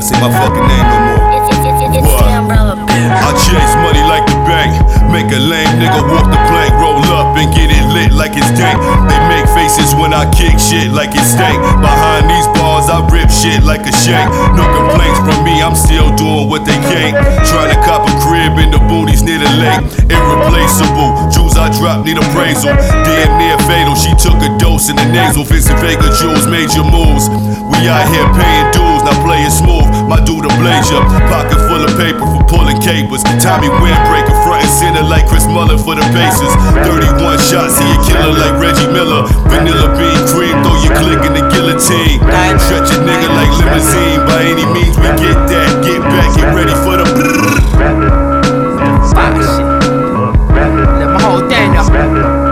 say my fucking name no more. I chase money like the bank. Make a lame nigga walk the plank. Roll up and get it lit like it's dank. They make faces when I kick shit like it's stank. Behind these bars I rip shit like a shank. No complaints from me, I'm still doing what they can't. Trying to cop a crib in the boonies near the lake. Irreplaceable, jewels I drop need appraisal. Damn near fatal, she took a dose in the nasal. Vincent Vega jewels, major moves. We out here paying dues, not playing smooth. My dude a blazer, pocket full of paper for pulling capers. Tommy windbreaker, front and center like Chris Muller for the Pacers. 31 shots, he a killer like Reggie Miller. Vanilla bean cream, throw your click in the guillotine. Stretch a nigga like limousine by any